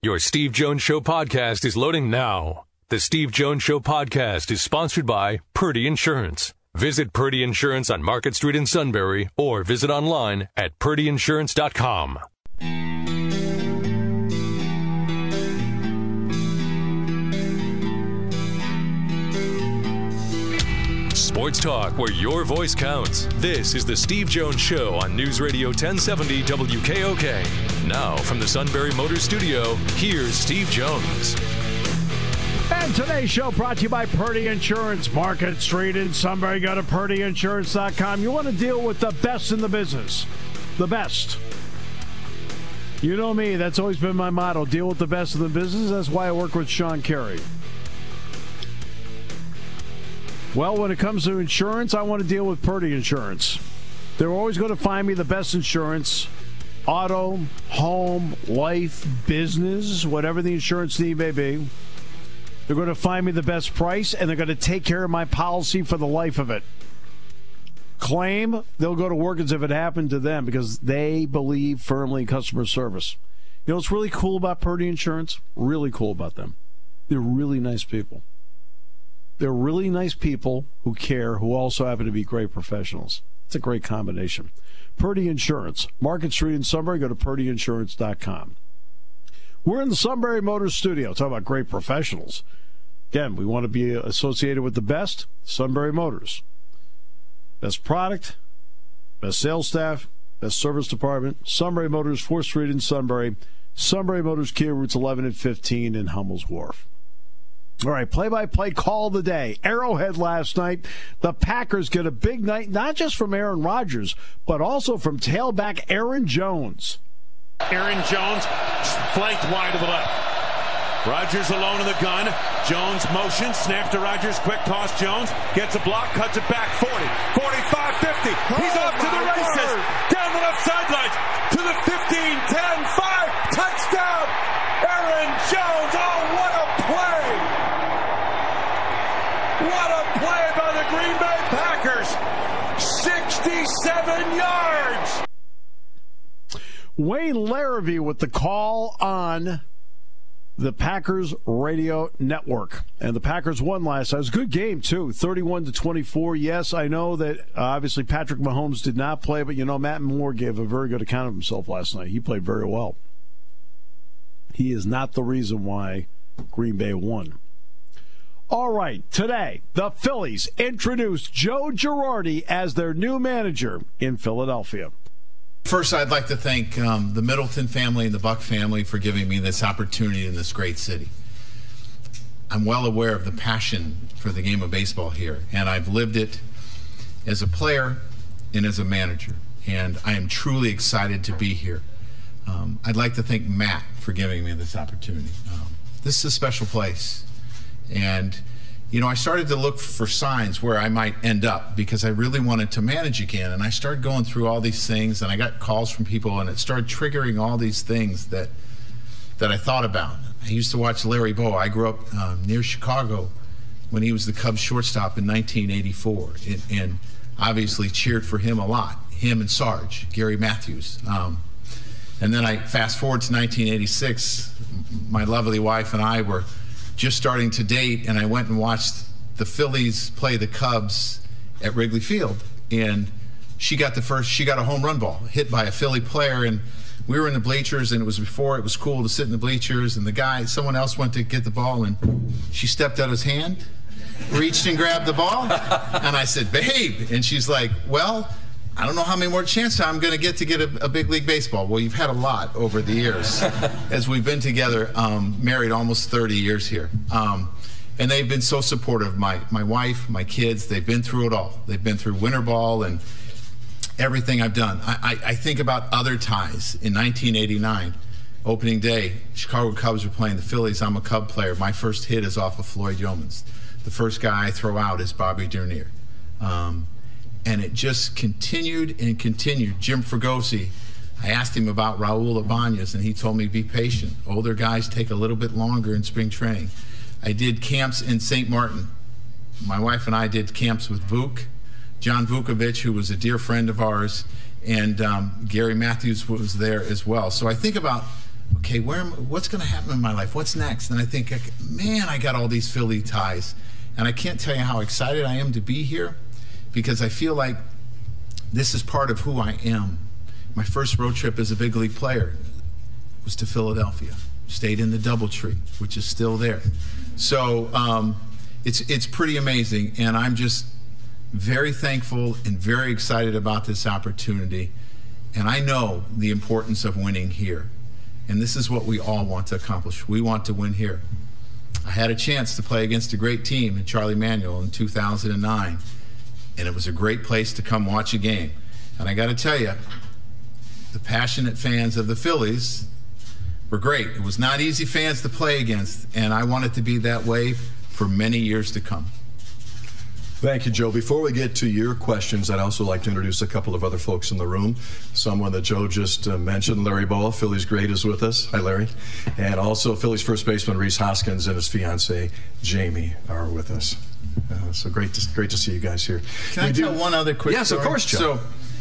Your Steve Jones Show podcast is loading now. The Steve Jones Show podcast is sponsored by Purdy Insurance. Visit Purdy Insurance on Market Street in Sunbury or visit online at purdyinsurance.com. Sports talk where your voice counts. This is the Steve Jones Show on News Radio 1070 WKOK. Now from the Sunbury Motors Studio, here's Steve Jones. And today's show brought to you by Purdy Insurance, Market Street in Sunbury. Go to purdyinsurance.com. You want to deal with the best in the business. The best. You know me, that's always been my motto. Deal with the best in the business. That's why I work with Sean Carey. Well, when it comes to insurance, I want to deal with Purdy Insurance. They're always going to find me the best insurance. Auto, home, life, business, whatever the insurance need may be. They're going to find me the best price, and they're going to take care of my policy for the life of it. Claim, they'll go to work as if it happened to them because they believe firmly in customer service. You know what's really cool about Purdy Insurance? Really cool about them. They're really nice people. They're really nice people who care, who also happen to be great professionals. It's a great combination. Purdy Insurance, Market Street in Sunbury. Go to purdyinsurance.com. We're in the Sunbury Motors Studio. Talking about great professionals. Again, we want to be associated with the best. Sunbury Motors. Best product, best sales staff, best service department. Sunbury Motors, 4th Street in Sunbury. Sunbury Motors, Kia routes 11 and 15 in Hummel's Wharf. All right, play-by-play call of the day. Arrowhead last night. The Packers get a big night, not just from Aaron Rodgers, but also from tailback Aaron Jones. Aaron Jones flanked wide to the left. Rodgers alone in the gun. Jones motion, snap to Rodgers, quick toss. Jones gets a block, cuts it back 40, 45, 50. He's off to the races. Down the left sideline to the 15, 10, 5. Touchdown. Aaron Jones. Oh, what a play. What a play by the Green Bay Packers. 67 yards. Wayne Larrivee with the call on the Packers radio network. And the Packers won last night. It was a good game, too, 31-24. Yes, I know that obviously Patrick Mahomes did not play, but, you know, Matt Moore gave a very good account of himself last night. He played very well. He is not the reason why Green Bay won. All right, today, the Phillies introduced Joe Girardi as their new manager in Philadelphia. First, I'd like to thank the Middleton family and the Buck family for giving me this opportunity in this great city. I'm well aware of the passion for the game of baseball here, and I've lived it as a player and as a manager, and I am truly excited to be here. I'd like to thank Matt for giving me this opportunity. This is a special place, and you know, I started to look for signs where I might end up because I really wanted to manage again. And I started going through all these things, and I got calls from people, and it started triggering all these things that I thought about. I used to watch Larry Bowa. I grew up near Chicago when he was the Cubs shortstop in 1984, and obviously cheered for him a lot, him and Sarge, Gary Matthews. And then I fast forward to 1986. My lovely wife and I were just starting to date, and I went and watched the Phillies play the Cubs at Wrigley Field, and she got a home run ball hit by a Philly player, and we were in the bleachers, and it was before it was cool to sit in the bleachers, and someone else went to get the ball, and she stepped out his hand, reached and grabbed the ball, and I said, "Babe," and she's like, "Well, I don't know how many more chances I'm going to get a big league baseball." Well, you've had a lot over the years as we've been together, married almost 30 years here. And they've been so supportive. My wife, my kids, they've been through it all. They've been through winter ball and everything I've done. I think about other ties. In 1989, opening day, Chicago Cubs were playing the Phillies. I'm a Cub player. My first hit is off of Floyd Yeomans. The first guy I throw out is Bobby Dernier. And it just continued and continued. Jim Fregosi, I asked him about Raul Ibanez, and he told me, be patient. Older guys take a little bit longer in spring training. I did camps in St. Martin. My wife and I did camps with Vuk, John Vukovic, who was a dear friend of ours, and Gary Matthews was there as well. So I think about okay, what's going to happen in my life? What's next? And I think, man, I got all these Philly ties. And I can't tell you how excited I am to be here, because I feel like this is part of who I am. My first road trip as a big league player was to Philadelphia. Stayed in the DoubleTree, which is still there. So it's pretty amazing, and I'm just very thankful and very excited about this opportunity. And I know the importance of winning here. And this is what we all want to accomplish. We want to win here. I had a chance to play against a great team in Charlie Manuel in 2009, and it was a great place to come watch a game. And I got to tell you, the passionate fans of the Phillies were great. It was not easy fans to play against, and I want it to be that way for many years to come. Thank you, Joe. Before we get to your questions, I'd also like to introduce a couple of other folks in the room. Someone that Joe just mentioned, Larry Bowa, Phillies great, is with us. Hi, Larry. And also Phillies first baseman Rhys Hoskins and his fiancée, Jamie, are with us. So great to see you guys here. Can I tell one other quick story? Yes, of course, Joe. So,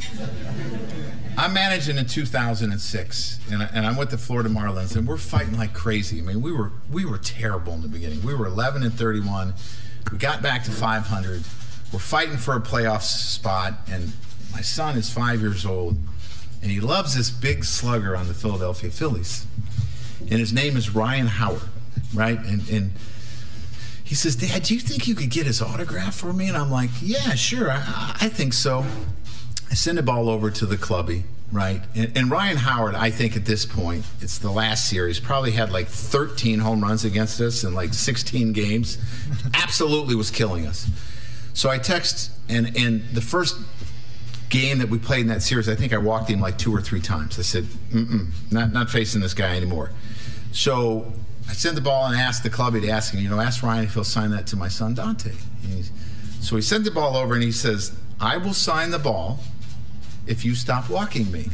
I'm managing in 2006, and I'm with the Florida Marlins, and we're fighting like crazy. I mean, we were terrible in the beginning. We were 11-31. We got back to 500. We're fighting for a playoff spot, and my son is 5 years old, and he loves this big slugger on the Philadelphia Phillies, and his name is Ryan Howard, right? And he says, "Dad, do you think you could get his autograph for me?" And I'm like, "Yeah, sure, I think so." I send the ball over to the clubby, right? And Ryan Howard, I think at this point, it's the last series, probably had like 13 home runs against us in like 16 games. Absolutely was killing us. So I text, and the first game that we played in that series, I think I walked him like 2 or 3 times. I said, not facing this guy anymore. So I sent the ball and asked the clubby to ask him, ask Ryan if he'll sign that to my son Dante. So he sent the ball over and he says, "I will sign the ball if you stop walking me."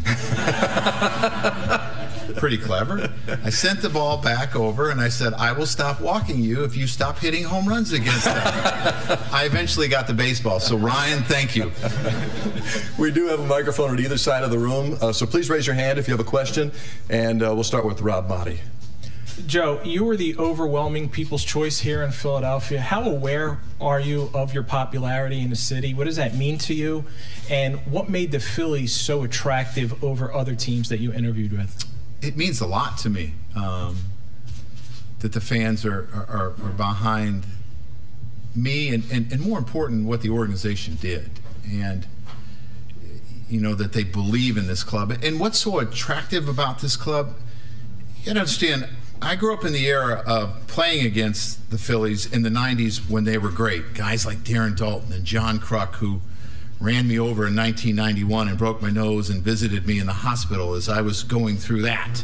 Pretty clever. I sent the ball back over and I said, "I will stop walking you if you stop hitting home runs against them." I eventually got the baseball. So Ryan, thank you. We do have a microphone at either side of the room, so please raise your hand if you have a question, and we'll start with Rob Motti. Joe, you were the overwhelming people's choice here in Philadelphia. How aware are you of your popularity in the city? What does that mean to you? And what made the Phillies so attractive over other teams that you interviewed with? It means a lot to me that the fans are behind me and more important, what the organization did. And, that they believe in this club. And what's so attractive about this club, you got to understand, I grew up in the era of playing against the Phillies in the 90s when they were great. Guys like Darren Dalton and John Kruk, who ran me over in 1991 and broke my nose and visited me in the hospital as I was going through that.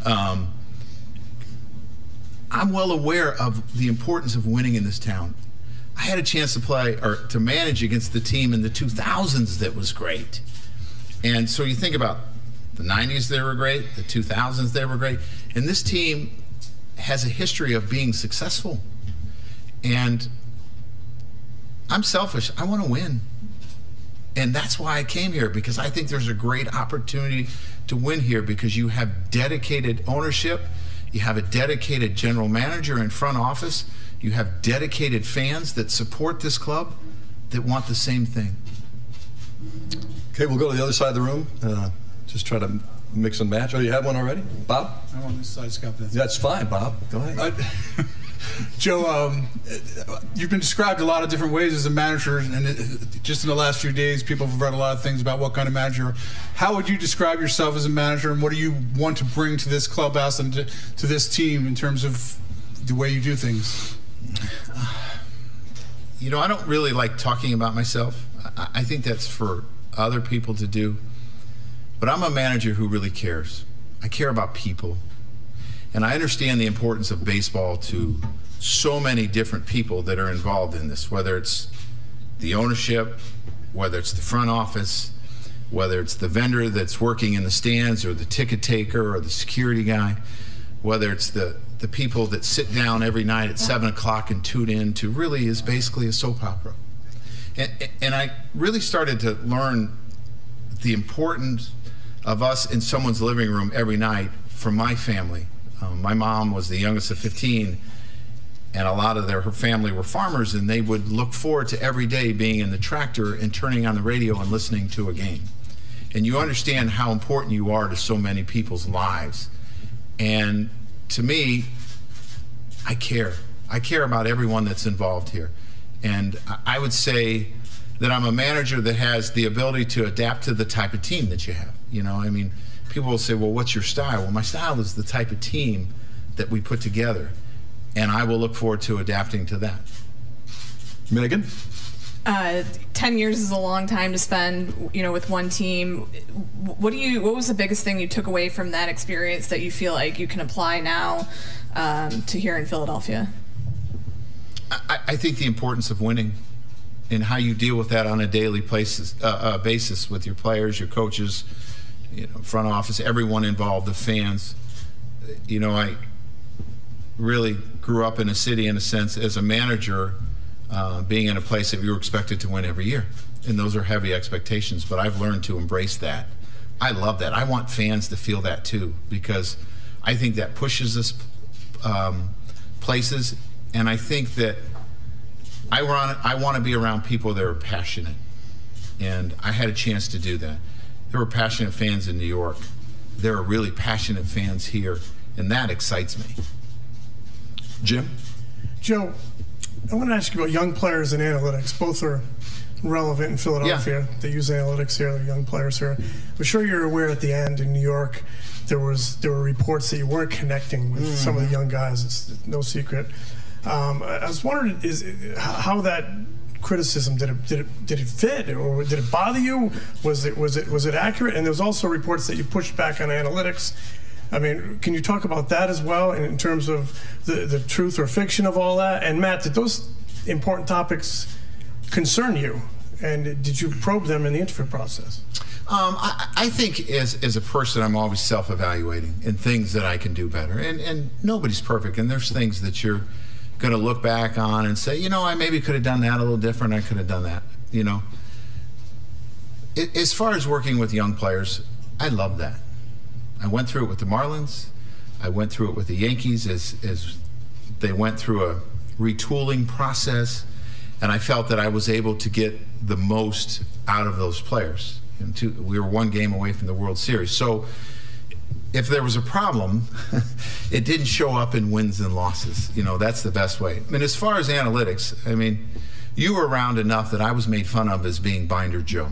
I'm well aware of the importance of winning in this town. I had a chance to play or to manage against the team in the 2000s that was great. And so you think about the 90s, they were great. The 2000s, they were great. And this team has a history of being successful. And I'm selfish. I want to win. And that's why I came here, because I think there's a great opportunity to win here, because you have dedicated ownership, you have a dedicated general manager and front office, you have dedicated fans that support this club that want the same thing. Okay, we'll go to the other side of the room. Just try to mix and match. Oh, you have one already? Bob? I'm on this side, Scott. That's fine, Bob. Go ahead. Joe, you've been described a lot of different ways as a manager, and just in the last few days, people have read a lot of things about what kind of manager. How would you describe yourself as a manager, and what do you want to bring to this clubhouse and to this team in terms of the way you do things? I don't really like talking about myself. I think that's for other people to do. But I'm a manager who really cares. I care about people. And I understand the importance of baseball to so many different people that are involved in this, whether it's the ownership, whether it's the front office, whether it's the vendor that's working in the stands or the ticket taker or the security guy, whether it's the people that sit down every night at 7 o'clock and tune in to really is basically a soap opera. And I really started to learn the importance of us in someone's living room every night from my family. My mom was the youngest of 15, and a lot of her family were farmers, and they would look forward to every day being in the tractor and turning on the radio and listening to a game. And you understand how important you are to so many people's lives. And to me, I care. I care about everyone that's involved here. And I would say that I'm a manager that has the ability to adapt to the type of team that you have. You know, I mean, people will say, well, what's your style? Well, my style is the type of team that we put together, and I will look forward to adapting to that. Megan? 10 years is a long time to spend, with one team. What was the biggest thing you took away from that experience that you feel like you can apply now to here in Philadelphia? I think the importance of winning and how you deal with that on a daily basis with your players, your coaches, front office, everyone involved, the fans. I really grew up in a city, in a sense, as a manager, being in a place that you were expected to win every year. And those are heavy expectations, but I've learned to embrace that. I love that. I want fans to feel that too, because I think that pushes us places. And I think that I want to be around people that are passionate. And I had a chance to do that. There were passionate fans in New York. There are really passionate fans here, and that excites me. Jim? Joe, I want to ask you about young players and analytics. Both are relevant in Philadelphia. Yeah. They use analytics here. They're young players here. I'm sure you're aware at the end in New York, there were reports that you weren't connecting with some of the young guys. It's no secret. I was wondering how that criticism did it fit, or did it bother you? Was it accurate? And there's also reports that you pushed back on analytics. I mean, can you talk about that as well in terms of the truth or fiction of all that? And Matt, did those important topics concern you? And did you probe them in the interview process? I think as a person, I'm always self-evaluating and things that I can do better. And nobody's perfect. And there's things that you're going to look back on and say, I maybe could have done that a little different. I could have done that, As far as working with young players, I love that. I went through it with the Marlins. I went through it with the Yankees as they went through a retooling process, and I felt that I was able to get the most out of those players. We were one game away from the World Series. So if there was a problem, it didn't show up in wins and losses. That's the best way. And as far as analytics, you were around enough that I was made fun of as being Binder Joe.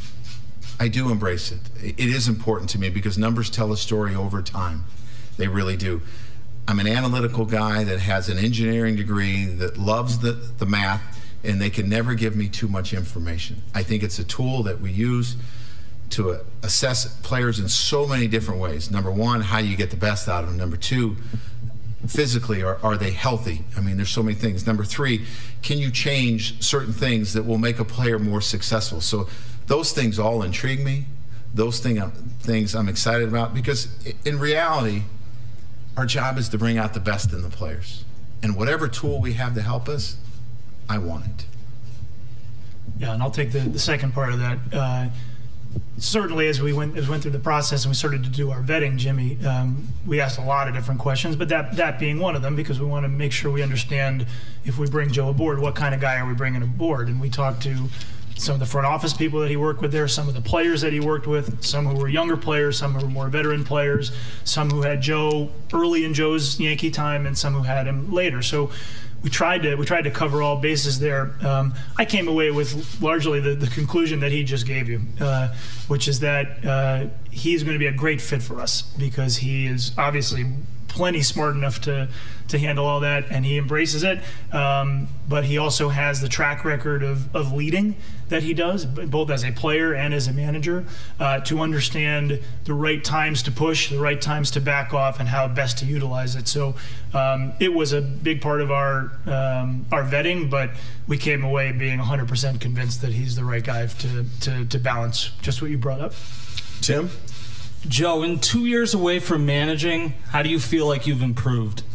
I do embrace it. It is important to me because numbers tell a story over time. They really do. I'm an analytical guy that has an engineering degree, that loves the math, and they can never give me too much information. I think it's a tool that we use to assess players in so many different ways. Number one, how you get the best out of them. Number two, physically, are they healthy? There's so many things. Number three, can you change certain things that will make a player more successful? So those things all intrigue me. Those things I'm excited about, because in reality, our job is to bring out the best in the players. And whatever tool we have to help us, I want it. Yeah, and I'll take the second part of that. Certainly, as we went through the process and we started to do our vetting, Jimmy, we asked a lot of different questions, but that being one of them, because we want to make sure we understand, if we bring Joe aboard, what kind of guy are we bringing aboard? And we talked to some of the front office people that he worked with there, some of the players that he worked with, some who were younger players, some who were more veteran players, some who had Joe early in Joe's Yankee time, and some who had him later. So we tried to cover all bases there. I came away with largely the conclusion that he just gave you, which is that he's going to be a great fit for us, because he is obviously plenty smart enough to handle all that, and he embraces it. But he also has the track record of leading that he does, both as a player and as a manager, to understand the right times to push, the right times to back off, and how best to utilize it. So it was a big part of our vetting, but we came away being 100% convinced that he's the right guy to balance just what you brought up. Tim? Joe, in 2 years away from managing, how do you feel like you've improved?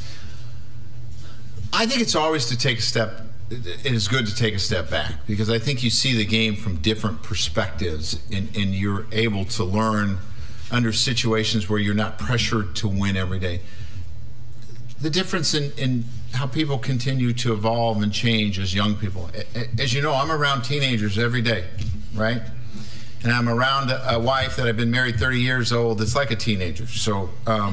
I think it's always to take a step. It is good to take a step back, because I think you see the game from different perspectives, and you're able to learn under situations where you're not pressured to win every day. The difference in how people continue to evolve and change as young people. As you know, I'm around teenagers every day, right? And I'm around a wife that I've been married 30 years old. It's like a teenager. So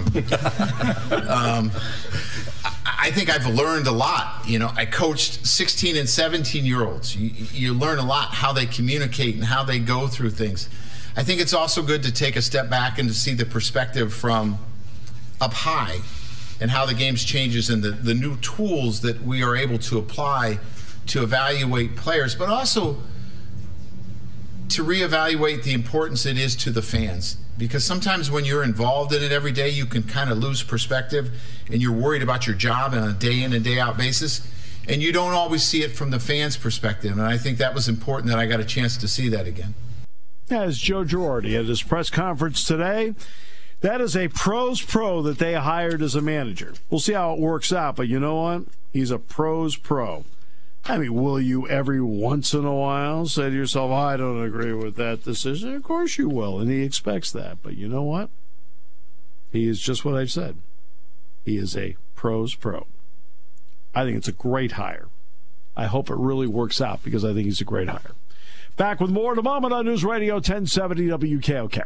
I think I've learned a lot. You know, I coached 16 and 17-year-olds. You learn a lot how they communicate and how they go through things. I think it's also good to take a step back and to see the perspective from up high and how the game changes and the new tools that we are able to apply to evaluate players, but also to reevaluate the importance it is to the fans. Because sometimes when you're involved in it every day, you can kind of lose perspective and you're worried about your job on a day in and day out basis, and you don't always see it from the fans' perspective. And I think that was important that I got a chance to see that again. As Joe Girardi at his press conference today, that is a pros pro that they hired as a manager. We'll see how it works out, but you know what? He's a pros pro. I mean, will you every once in a while say to yourself, I don't agree with that decision? Of course you will, and he expects that. But you know what? He is just what I said. He is a pros pro. I think it's a great hire. I hope it really works out because I think he's a great hire. Back with more in a moment on News Radio 1070 WKOK.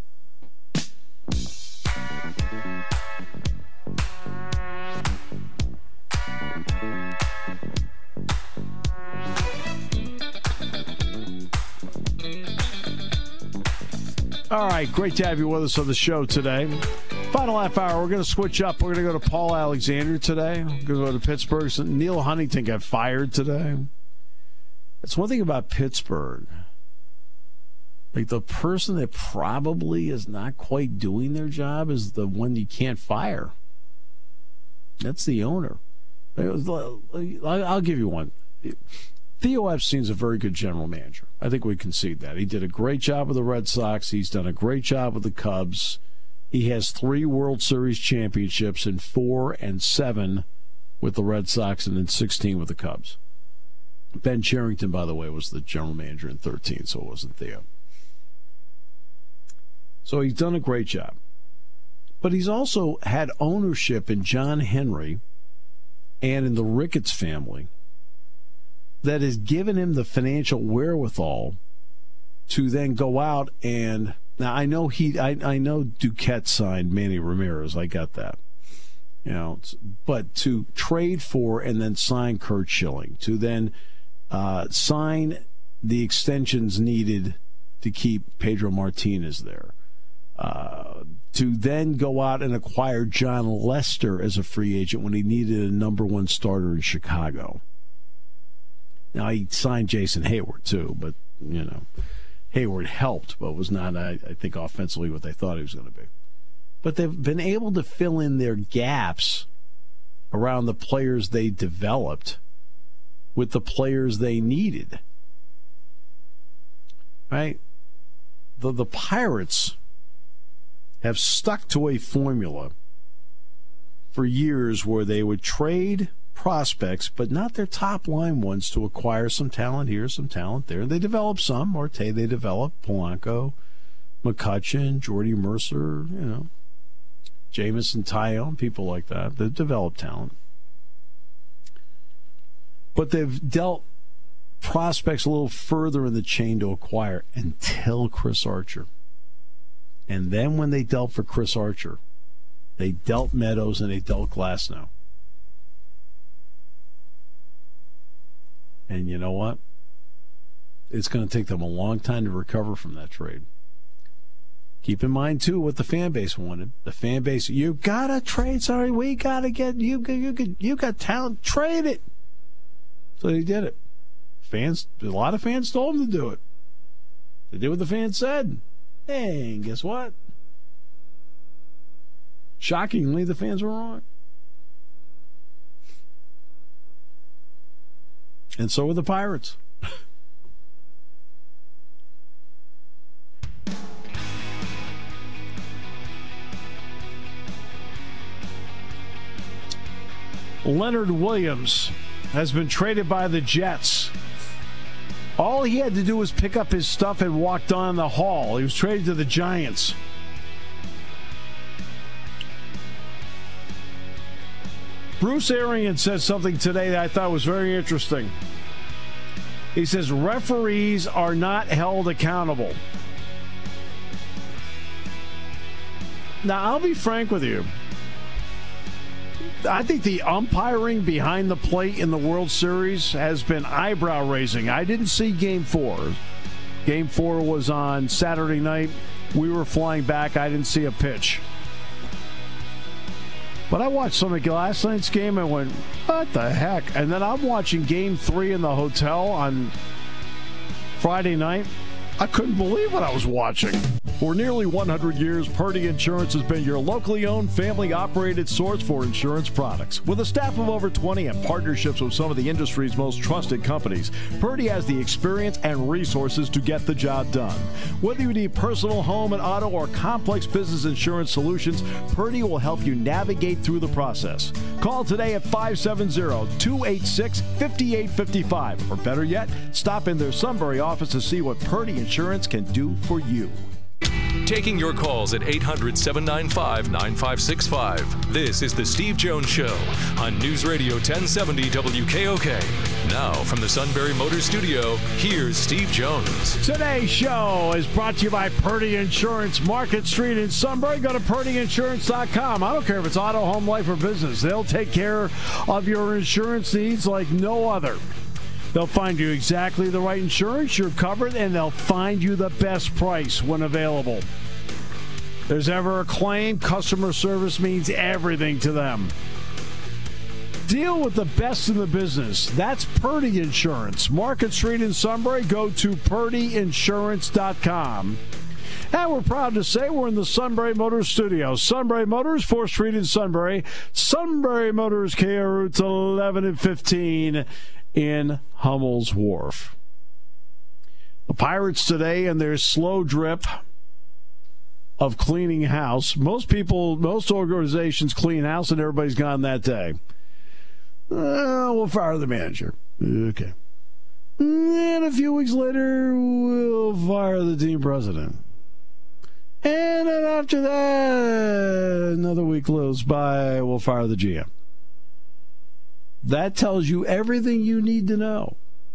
All right, great to have you with us on the show today. Final half hour, we're going to switch up. We're going to go to Paul Alexander today. We're going to go to Pittsburgh. So Neil Huntington got fired today. That's one thing about Pittsburgh. Like, the person that probably is not quite doing their job is the one you can't fire. That's the owner. I'll give you one. Theo Epstein's a very good general manager. I think we concede that. He did a great job with the Red Sox. He's done a great job with the Cubs. He has 3 World Series championships in 4 and 7 with the Red Sox and in 16 with the Cubs. Ben Cherington, by the way, was the general manager in 13, so it wasn't Theo. So he's done a great job. But he's also had ownership in John Henry and in the Ricketts family that has given him the financial wherewithal to then go out and, now I know I know Duquette signed Manny Ramirez, I got that, you know, but to trade for and then sign Curt Schilling, to then sign the extensions needed to keep Pedro Martinez there, to then go out and acquire John Lester as a free agent when he needed a number 1 starter in Chicago. Now, he signed Jason Hayward, too, but, you know, Hayward helped, but was not, I think, offensively what they thought he was going to be. But they've been able to fill in their gaps around the players they developed with the players they needed. Right? The Pirates have stuck to a formula for years where they would trade prospects, but not their top line ones, to acquire some talent here, some talent there. They develop some. Marte, they developed. Polanco, McCutchen, Jordy Mercer, you know, Jamison Tyone, people like that. They've developed talent. But they've dealt prospects a little further in the chain to acquire until Chris Archer. And then when they dealt for Chris Archer, they dealt Meadows and they dealt Glasnow. And you know what? It's going to take them a long time to recover from that trade. Keep in mind, too, what the fan base wanted. The fan base, you got to trade. Sorry, we got to get, you got talent, trade it. So they did it. Fans, a lot of fans told them to do it. They did what the fans said. Hey, and guess what? Shockingly, the fans were wrong. And so were the Pirates. Leonard Williams has been traded by the Jets. All he had to do was pick up his stuff and walk down the hall. He was traded to the Giants. Bruce Arians said something today that I thought was very interesting. He says referees are not held accountable. Now, I'll be frank with you. I think the umpiring behind the plate in the World Series has been eyebrow-raising. I didn't see Game 4. Game 4 was on Saturday night. We were flying back. I didn't see a pitch. But I watched some of last night's game and went, what the heck? And then I'm watching Game 3 in the hotel on Friday night. I couldn't believe what I was watching. For nearly 100 years, Purdy Insurance has been your locally owned, family-operated source for insurance products. With a staff of over 20 and partnerships with some of the industry's most trusted companies, Purdy has the experience and resources to get the job done. Whether you need personal, home, and auto, or complex business insurance solutions, Purdy will help you navigate through the process. Call today at 570-286-5855. Or better yet, stop in their Sunbury office to see what Purdy Insurance can do for you. Taking your calls at 800-795-9565. This is The Steve Jones Show on News Radio 1070 WKOK. Now, from the Sunbury Motors Studio, here's Steve Jones. Today's show is brought to you by Purdy Insurance, Market Street in Sunbury. Go to PurdyInsurance.com. I don't care if it's auto, home, life, or business. They'll take care of your insurance needs like no other. They'll find you exactly the right insurance, you're covered, and they'll find you the best price when available. If there's ever a claim, customer service means everything to them. Deal with the best in the business. That's Purdy Insurance. Market Street in Sunbury. Go to PurdyInsurance.com. And we're proud to say we're in the Sunbury Motors studio. Sunbury Motors, 4th Street in Sunbury. Sunbury Motors, KR routes 11 and 15 in Hummel's Wharf. The Pirates today and their slow drip of cleaning house. Most organizations clean house and everybody's gone that day. We'll fire the manager. Okay. And a few weeks later, we'll fire the team president. And then after that, another week goes by, we'll fire the GM. That tells you everything you need to know.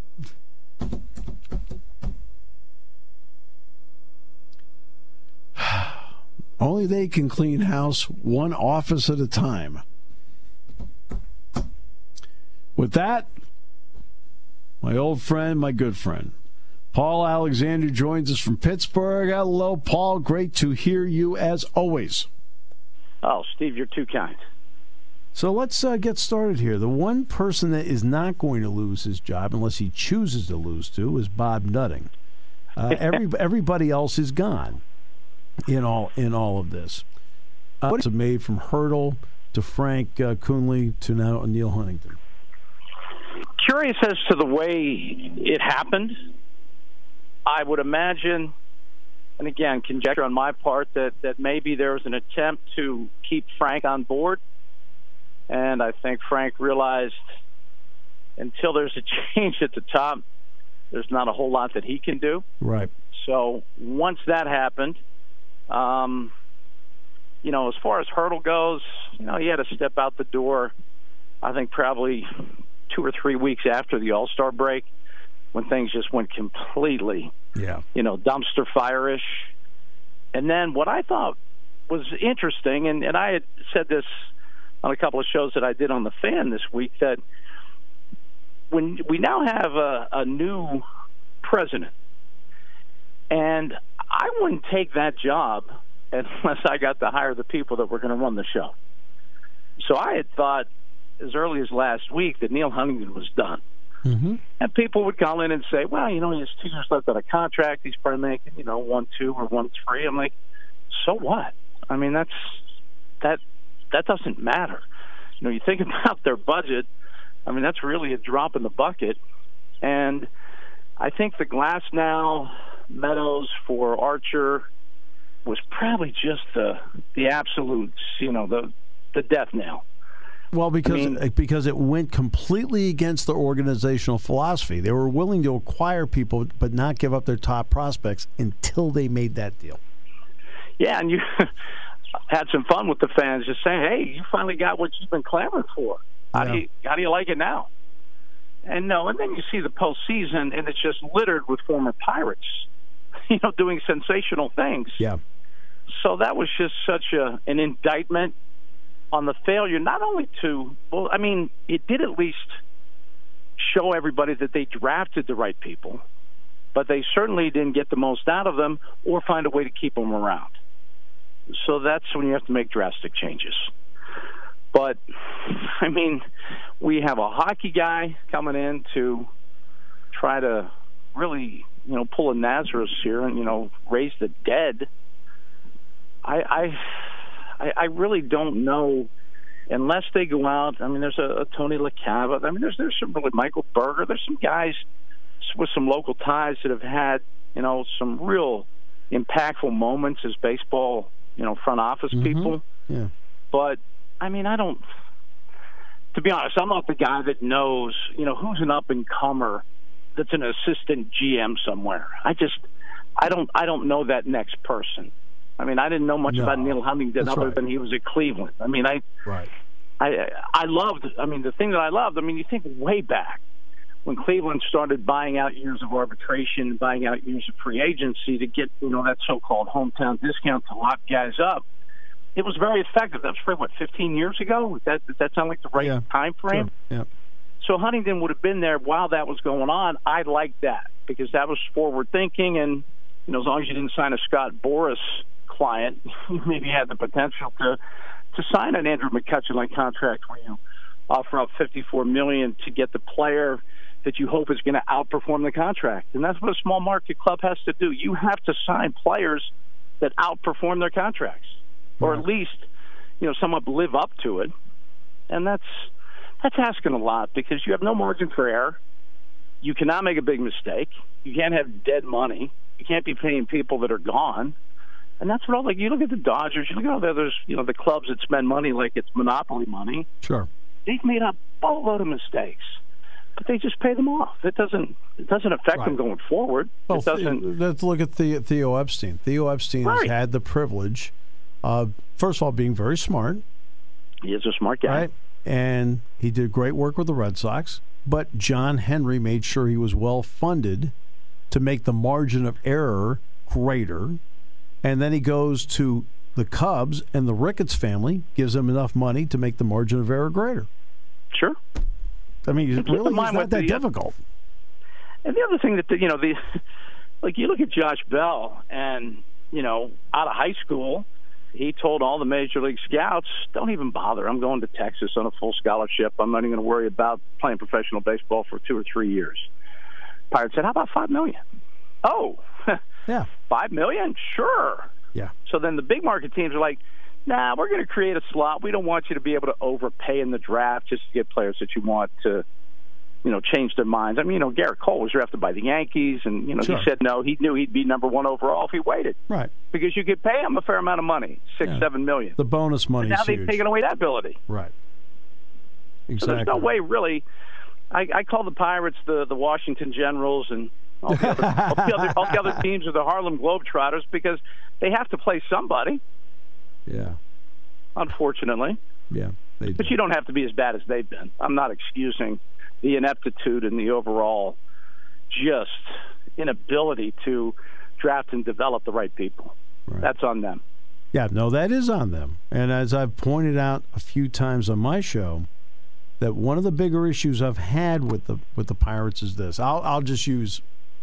Only they can clean house one office at a time. With that, my old friend, my good friend, Paul Alexander joins us from Pittsburgh. Hello, Paul. Great to hear you as always. Oh, Steve, you're too kind. So let's get started here. The one person that is not going to lose his job, unless he chooses to lose to, is Bob Nutting. Everybody else is gone in all of this. What's made from Hurdle to Frank Coonley to now Neil Huntington? Curious as to the way it happened. I would imagine, and again, conjecture on my part, that maybe there was an attempt to keep Frank on board. And I think Frank realized until there's a change at the top, there's not a whole lot that he can do. Right. So once that happened, as far as Hurdle goes, he had to step out the door, I think probably 2 or 3 weeks after the All-Star break when things just went completely, dumpster fire-ish. And then what I thought was interesting, and I had said this on a couple of shows that I did on The Fan this week, that when we now have a new president, and I wouldn't take that job unless I got to hire the people that were going to run the show. So I had thought as early as last week that Neil Huntington was done. Mm-hmm. And people would call in and say, well, he has 2 years left on a contract. He's probably making, 1-2 or 1-3. I'm like, so what? I mean, that doesn't matter. You think about their budget. I mean, that's really a drop in the bucket. And I think the Glasnow Meadows for Archer was probably just the absolute, the death knell. Well, because it went completely against the organizational philosophy. They were willing to acquire people but not give up their top prospects until they made that deal. Yeah, and you had some fun with the fans just saying, hey, you finally got what you've been clamoring for. How do you like it now? And then you see the postseason, and it's just littered with former Pirates, doing sensational things. Yeah. So that was just such an indictment on the failure, not only it did at least show everybody that they drafted the right people, but they certainly didn't get the most out of them or find a way to keep them around. So that's when you have to make drastic changes. But, we have a hockey guy coming in to try to really, pull a Nazareth here and, raise the dead. I really don't know unless they go out. There's a Tony LaCava. There's some really Michael Berger. There's some guys with some local ties that have had, some real impactful moments as baseball, front office people. Yeah. But, I don't, to be honest, I'm not the guy that knows, who's an up-and-comer that's an assistant GM somewhere. I don't know that next person. I didn't know much about Neil Huntington other than he was at Cleveland. Right. I loved, the thing that I loved, you think way back when Cleveland started buying out years of arbitration, buying out years of free agency to get, that so-called hometown discount to lock guys up. It was very effective. That was 15 years ago? Does that sound like the right time frame? Sure. Yeah. So Huntington would have been there while that was going on. I liked that because that was forward thinking, and as long as you didn't sign a Scott Boras client, you maybe had the potential to sign an Andrew McCutcheon-like contract where you offer up $54 million to get the player that you hope is going to outperform the contract. And that's what a small market club has to do. You have to sign players that outperform their contracts, or at least, somewhat live up to it. And that's asking a lot because you have no margin for error. You cannot make a big mistake. You can't have dead money. You can't be paying people that are gone. And that's what you look at the Dodgers, you look at all the others, the clubs that spend money like it's monopoly money. Sure. They've made a boatload of mistakes, but they just pay them off. It doesn't affect them going forward. Well, it doesn't. Let's look at Theo Epstein. Theo Epstein has had the privilege of, first of all, being very smart. He is a smart guy. Right? And he did great work with the Red Sox, but John Henry made sure he was well funded to make the margin of error greater. And then he goes to the Cubs, and the Ricketts family gives him enough money to make the margin of error greater. Sure. Really, it's not that difficult. And the other thing that, you look at Josh Bell, and, out of high school, he told all the Major League scouts, don't even bother. I'm going to Texas on a full scholarship. I'm not even going to worry about playing professional baseball for 2 or 3 years. Pirates said, how about $5 million? Oh, yeah, $5 million? Sure. Yeah. So then the big market teams are like, nah, we're going to create a slot. We don't want you to be able to overpay in the draft just to get players that you want to, change their minds. Garrett Cole was drafted by the Yankees, and, sure. He said no. He knew he'd be number 1 overall if he waited. Right. Because you could pay him a fair amount of money, $6-7 million. The bonus money. Now they've taken away that ability. Right. Exactly. So there's no way, really. I call the Pirates the Washington Generals, and all the other teams are the Harlem Globetrotters because they have to play somebody. Yeah. Unfortunately. Yeah. But you don't have to be as bad as they've been. I'm not excusing the ineptitude and the overall just inability to draft and develop the right people. Right. That's on them. Yeah, no, that is on them. And as I've pointed out a few times on my show, that one of the bigger issues I've had with the Pirates is this. I'll use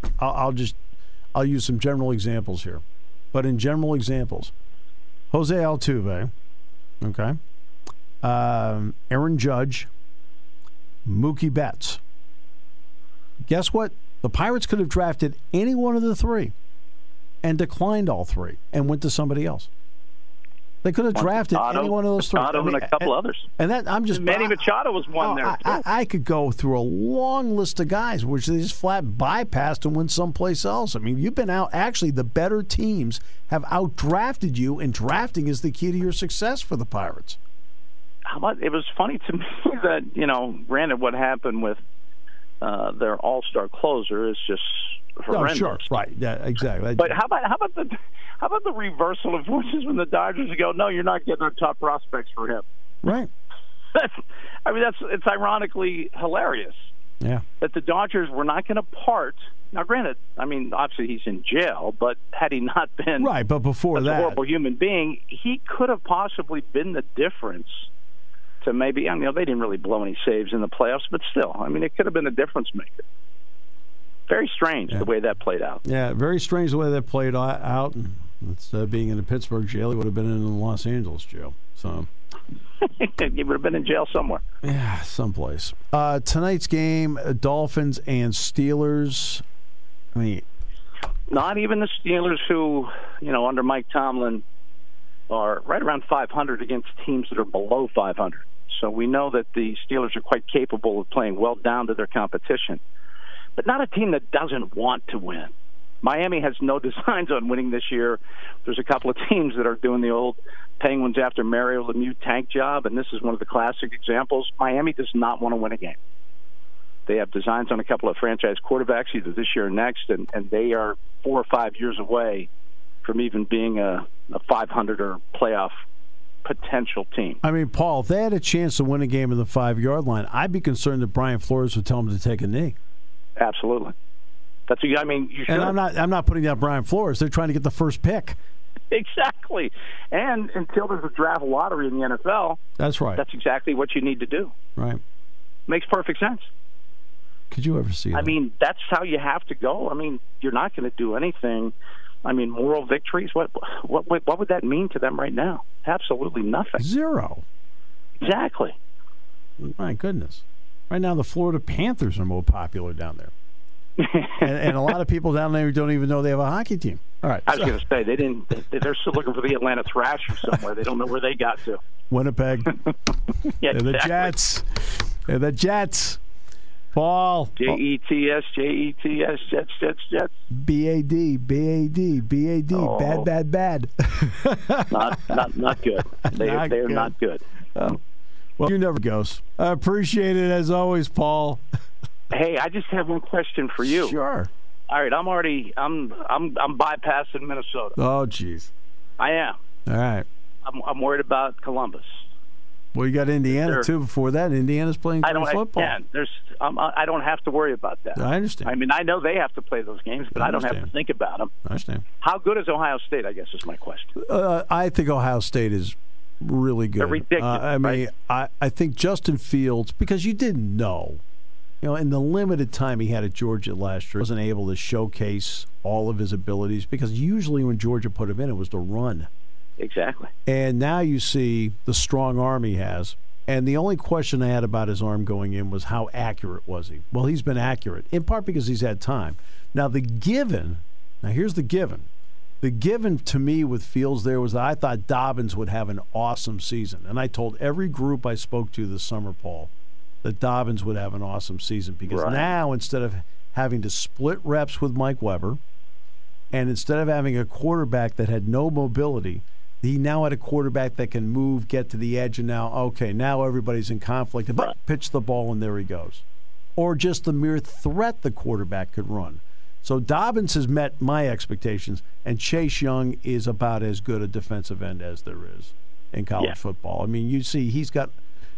some general examples here. But in general examples, Jose Altuve, okay, Aaron Judge, Mookie Betts. Guess what? The Pirates could have drafted any one of the three and declined all three and went to somebody else. They could have drafted any one of those three. Machado and a couple others. And that I'm just Manny Machado was one there too. I could go through a long list of guys which they just flat bypassed and went someplace else. I mean, you've been out. Actually, the better teams have outdrafted you, and drafting is the key to your success for the Pirates. It was funny to me that granted, what happened with their all-star closer is just horrendous. Oh, sure, right, yeah, exactly. But how about the reversal of voices when the Dodgers go, no, you're not getting our top prospects for him. Right. It's ironically hilarious. Yeah. That the Dodgers were not going to part. Now, granted, I mean, obviously he's in jail, but had he not been right, but before a that, horrible human being, he could have possibly been the difference to maybe. I mean, they didn't really blow any saves in the playoffs, but still, I mean, it could have been a difference maker. Very strange the way that played out. Yeah, very strange the way that played out. Instead of being in the Pittsburgh jail, he would have been in the Los Angeles jail. So he would have been in jail somewhere. Yeah, someplace. Tonight's game, Dolphins and Steelers. I mean, not even the Steelers, who, under Mike Tomlin, are right around 500 against teams that are below 500. So we know that the Steelers are quite capable of playing well down to their competition, but not a team that doesn't want to win. Miami has no designs on winning this year. There's a couple of teams that are doing the old Penguins after Mario Lemieux tank job, and this is one of the classic examples. Miami does not want to win a game. They have designs on a couple of franchise quarterbacks either this year or next, and they are 4 or 5 years away from even being a 500 or playoff potential team. I mean, Paul, if they had a chance to win a game in the 5-yard line, I'd be concerned that Brian Flores would tell them to take a knee. Absolutely. You should. And I'm not putting down Brian Flores. They're trying to get the first pick. Exactly. And until there's a draft lottery in the NFL, that's right. That's exactly what you need to do. Right. Makes perfect sense. Could you ever see that? I mean, that's how you have to go. I mean, you're not going to do anything. I mean, moral victories, what would that mean to them right now? Absolutely nothing. Zero. Exactly. My goodness. Right now, the Florida Panthers are more popular down there. and a lot of people down there don't even know they have a hockey team. All right. I was going to say, they're still looking for the Atlanta Thrashers somewhere. They don't know where they got to. Winnipeg. Yeah, they're the Jets. They're the Jets. Paul. Jets, Jets. B-A-D. Oh. Bad. not good. They're not good. Well, you never goes. I appreciate it as always, Paul. Hey, I just have one question for you. Sure. All right, I'm bypassing Minnesota. Oh, jeez. I am. All right. I'm worried about Columbus. Well, you got Indiana too. Before that, Indiana's playing great football. I don't have to worry about that. I understand. I mean, I know they have to play those games, but I don't have to think about them. I understand. How good is Ohio State, I guess, is my question. I think Ohio State is really good. They're ridiculous, mean, I think Justin Fields, because you didn't know, in the limited time he had at Georgia last year, wasn't able to showcase all of his abilities, because usually when Georgia put him in, it was to run. Exactly. And now you see the strong arm he has. And the only question I had about his arm going in was how accurate was he? Well, he's been accurate, in part because he's had time. Now, here's the given. The given to me with Fields there was that I thought Dobbins would have an awesome season. And I told every group I spoke to this summer, Paul, that Dobbins would have an awesome season, because now instead of having to split reps with Mike Weber, and instead of having a quarterback that had no mobility, he now had a quarterback that can move, get to the edge, and now everybody's in conflict. But pitch the ball, and there he goes. Or just the mere threat the quarterback could run. So Dobbins has met my expectations, and Chase Young is about as good a defensive end as there is in college football. I mean, you see, he's got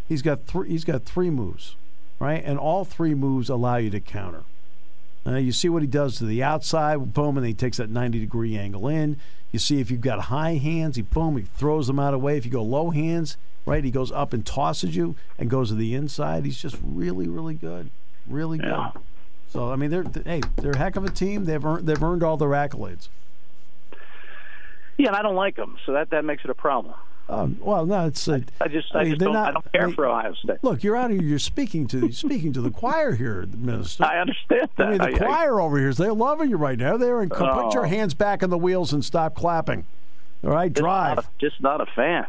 three moves, right? And all three moves allow you to counter. You see what he does to the outside, boom, and he takes that 90-degree angle in. You see if you've got high hands, he throws them out of the way. If you go low hands, right, he goes up and tosses you and goes to the inside. He's just really, really good, really good. So I mean, they're a heck of a team. They've earned all their accolades. Yeah, and I don't like them, so that makes it a problem. Well, no, it's. I don't care for Ohio State. Look, you're out here. You're speaking to the choir here, Minister. I understand that. I mean, the choir over here, they're loving you right now. They're put your hands back on the wheels and stop clapping. All right, drive. Just not a fan.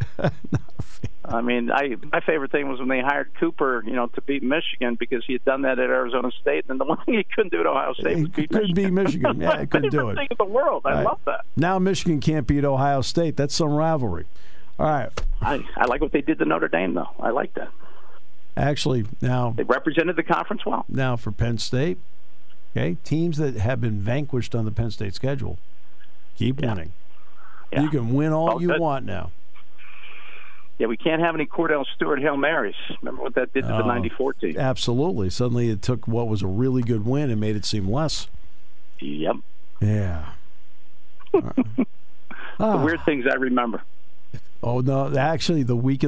I mean, my favorite thing was when they hired Cooper, to beat Michigan, because he had done that at Arizona State, and the one thing he couldn't do at Ohio State was beat Michigan. Beat Michigan. Yeah, he couldn't do it. Thing in the world. I love that. Now Michigan can't beat Ohio State. That's some rivalry. All right. I like what they did to Notre Dame, though. I like that. Actually, now they represented the conference well. Now for Penn State, okay, teams that have been vanquished on the Penn State schedule, keep winning. Yeah. You can win all you want now. Yeah, we can't have any Cordell Stewart Hail Marys. Remember what that did to the 94 team? Absolutely. Suddenly it took what was a really good win and made it seem less. Yep. Yeah. The weird things I remember. Oh, no, actually, the week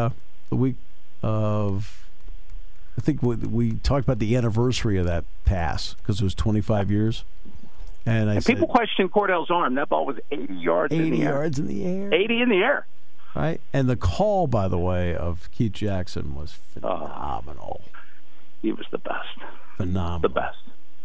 of, I think we talked about the anniversary of that pass because it was 25 years. And people question Cordell's arm. That ball was 80 yards in the air. 80 yards in the air. 80 in the air. Right? And the call, by the way, of Keith Jackson was phenomenal. He was the best. Phenomenal. The best.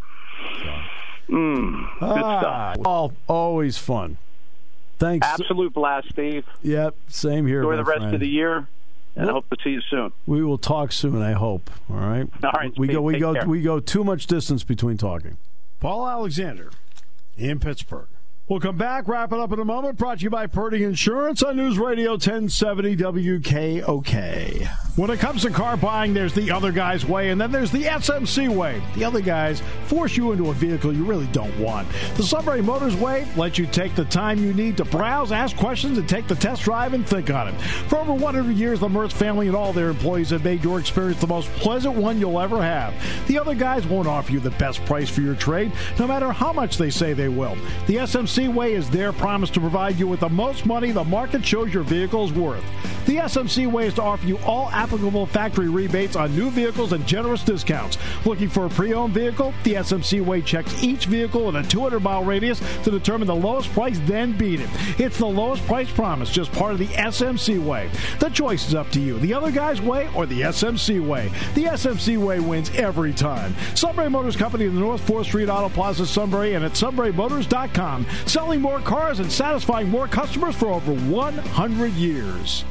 So. Good stuff. Always fun. Thanks. Absolute blast, Steve. Yep, same here. Enjoy the rest friend. of the year, and I hope to see you soon. We will talk soon, I hope. All right. All right. We Steve, go too much distance between talking. Paul Alexander in Pittsburgh. We'll come back, wrap it up in a moment. Brought to you by Purdy Insurance on News Radio 1070 WKOK. When it comes to car buying, there's the other guy's way, and then there's the SMC way. The other guys force you into a vehicle you really don't want. The Sunbury Motors way lets you take the time you need to browse, ask questions, and take the test drive and think on it. For over 100 years, the Mertz family and all their employees have made your experience the most pleasant one you'll ever have. The other guys won't offer you the best price for your trade, no matter how much they say they will. The SMC way is their promise to provide you with the most money the market shows your vehicle is worth. The SMC way is to offer you all applicable factory rebates on new vehicles and generous discounts. Looking for a pre-owned vehicle? The SMC way checks each vehicle in a 200-mile radius to determine the lowest price, then beat it. It's the lowest price promise, just part of the SMC way. The choice is up to you. The other guy's way or the SMC way. The SMC way wins every time. Sunbury Motors Company in the North 4th Street Auto Plaza, Sunbury, and at sunburymotors.com. Selling more cars and satisfying more customers for over 100 years.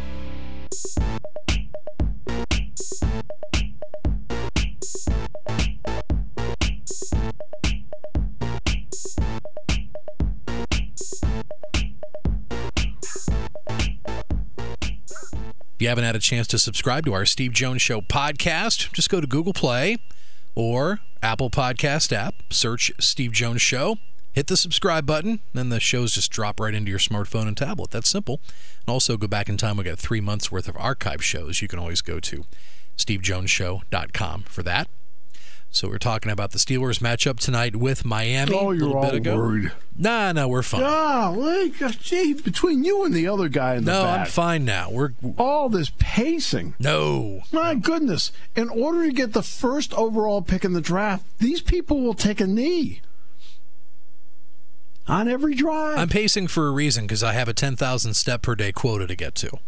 If you haven't had a chance to subscribe to our Steve Jones Show podcast, just go to Google Play or Apple Podcast app, search Steve Jones Show, hit the subscribe button, then the shows just drop right into your smartphone and tablet. That's simple. And also go back in time. We've got 3 months worth of archive shows. You can always go to stevejonesshow.com for that. So we're talking about the Steelers matchup tonight with Miami. Oh, you're all worried. No, we're fine. Gee, between you and the other guy in the back. No, I'm fine now. We're all this pacing. No. My goodness. In order to get the first overall pick in the draft, these people will take a knee on every drive. I'm pacing for a reason because I have a 10,000 step per day quota to get to.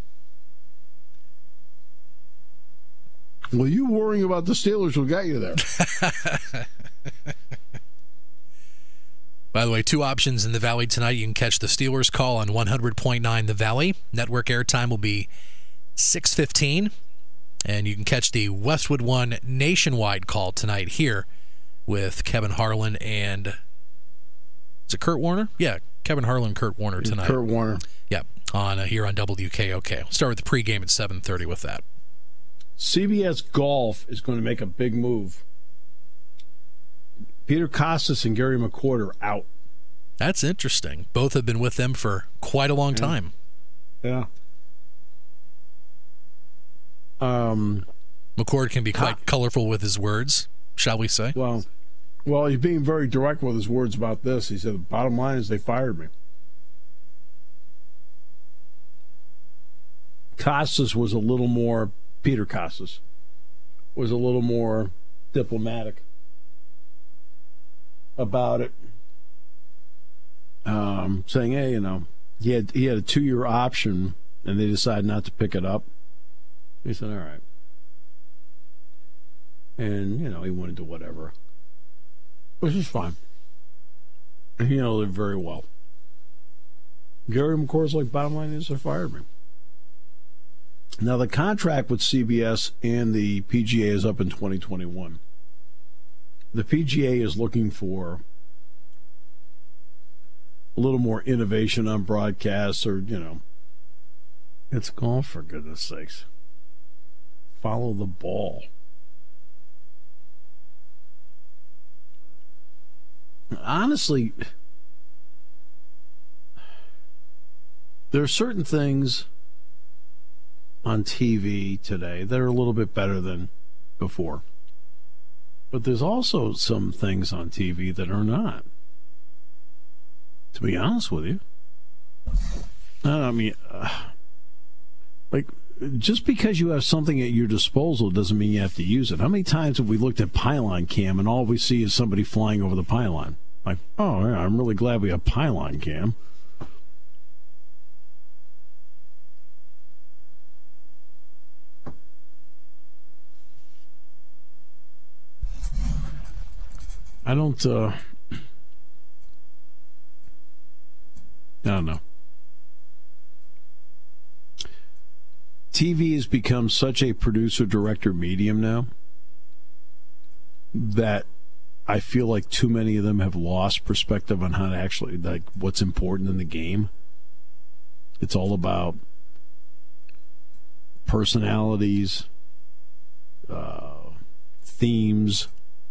Well, you worrying about the Steelers will get you there. By the way, 2 options in the Valley tonight. You can catch the Steelers call on 100.9 The Valley. Network airtime will be 6:15. And you can catch the Westwood One nationwide call tonight here with Kevin Harlan and... Is it Kurt Warner? Yeah, Kevin Harlan, Kurt Warner tonight. Kurt Warner. Yep, here on WKOK. We'll start with the pregame at 7:30 with that. CBS Golf is going to make a big move. Peter Kostis and Gary McCord are out. That's interesting. Both have been with them for quite a long time. Yeah. McCord can be quite colorful with his words, shall we say? Well, he's being very direct with his words about this. He said, the bottom line is they fired me. Kostis was a little more... Peter Kostis was a little more diplomatic about it, saying, "Hey, he had a 2-year option, and they decided not to pick it up." He said, "All right," and he went into whatever, which is fine. And he handled it very well. Gary McCord's like, bottom line is they fired me. Now, the contract with CBS and the PGA is up in 2021. The PGA is looking for a little more innovation on broadcasts or, it's golf, for goodness sakes. Follow the ball. Honestly, there are certain things on TV today that are a little bit better than before. But there's also some things on TV that are not. To be honest with you. I mean, like, just because you have something at your disposal doesn't mean you have to use it. How many times have we looked at pylon cam and all we see is somebody flying over the pylon? Like, oh, yeah, I'm really glad we have pylon cam. I don't know. TV has become such a producer-director medium now that I feel like too many of them have lost perspective on how to actually, like, what's important in the game. It's all about personalities, themes.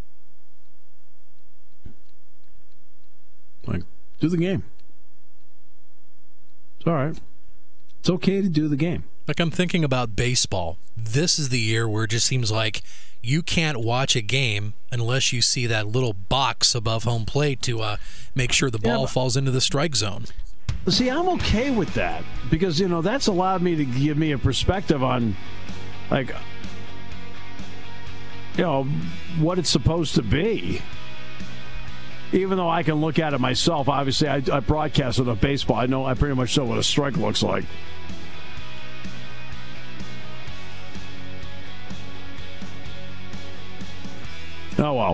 Like, do the game. It's all right. It's okay to do the game. Like, I'm thinking about baseball. This is the year where it just seems like you can't watch a game unless you see that little box above home plate to make sure the ball falls into the strike zone. See, I'm okay with that because, that's allowed me to give me a perspective on, like, what it's supposed to be. Even though I can look at it myself, obviously I broadcasted on baseball. I pretty much know what a strike looks like. Oh, well.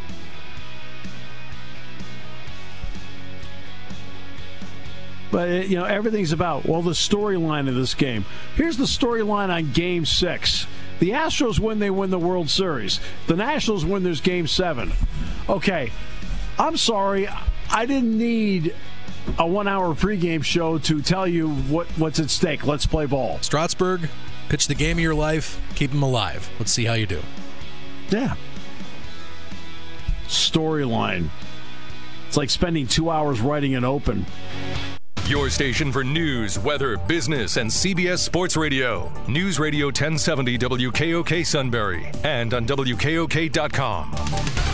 But, everything's about, the storyline of this game. Here's the storyline on Game 6. The Astros win, they win the World Series. The Nationals win, there's Game 7. Okay, I'm sorry. I didn't need a 1-hour pregame show to tell you what's at stake. Let's play ball. Strasburg, pitch the game of your life. Keep him alive. Let's see how you do. Yeah. Storyline. It's like spending 2 hours writing an open. Your station for news, weather, business, and CBS Sports Radio. News Radio 1070 WKOK Sunbury and on WKOK.com.